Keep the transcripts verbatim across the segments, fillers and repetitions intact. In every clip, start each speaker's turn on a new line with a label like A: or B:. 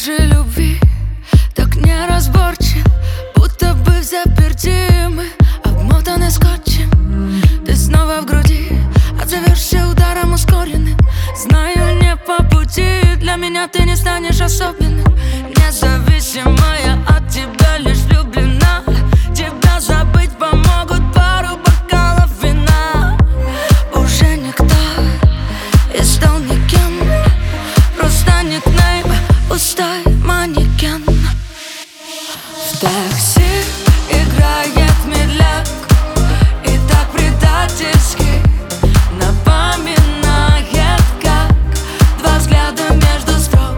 A: нашей любви так неразборчив, будто бы взаперти мы обмотаны скотчем. Ты снова в груди, отзовешься ударом ускоренным. Знаю, не по пути, для меня ты не станешь особенным. Независимая от тебя, лишь влюблена. Тебя забыть помогут пару бокалов вина. Уже никто и стал никем, просто никнейм, пустой манекен. В такси играет медляк, и так предательски напоминает, как два взгляда между строк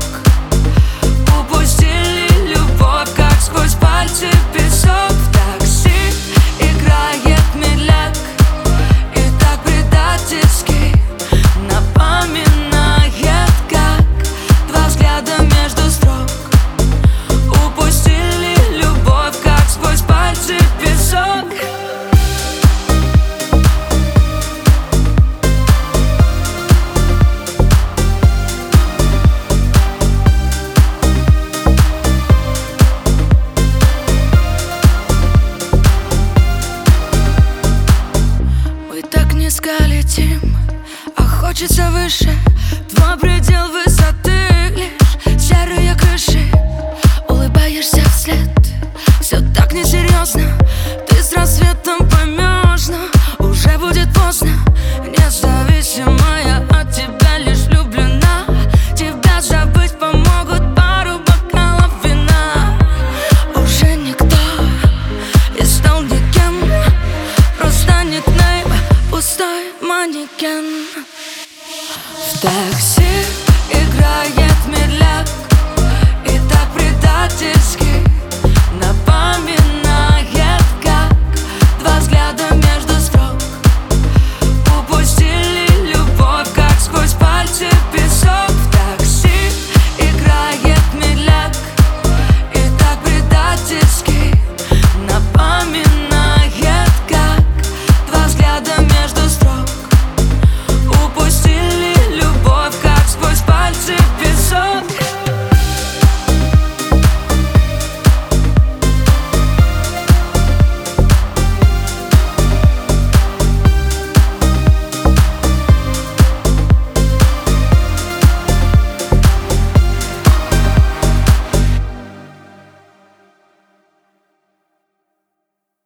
A: упустили любовь, как сквозь пальцы песок. В такси играет медляк, и так предательски напоминает, как два взгляда между строк упустили любовь, как сквозь пальцы песок. Мы так низко летим, а хочется выше. Твой предел высоты лишь серые крыши. Улыбаешься вслед, все так несерьезно. Ты с рассветом